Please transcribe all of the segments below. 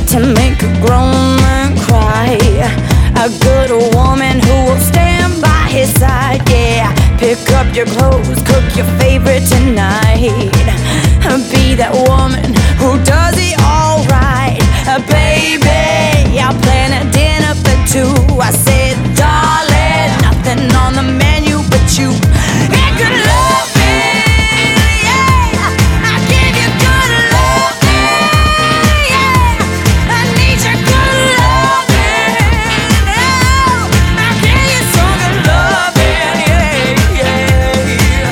to make a grown man cry. A good woman who will stand by his side, yeah. Pick up your clothes, cook your favorite tonight. Be that woman who does it all right. Baby, I'll plan a dinner for two. I said, darling, nothing on the menu but you. And good loving, yeah. I give you good loving, yeah. I need your good loving, oh. I give you some good loving, yeah, yeah.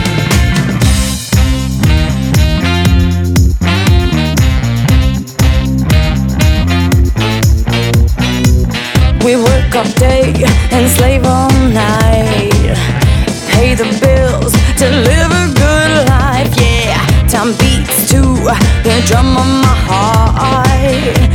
We work all day and slave all night. Pay the bills to live a good life, yeah. Time beats to the drum of my heart.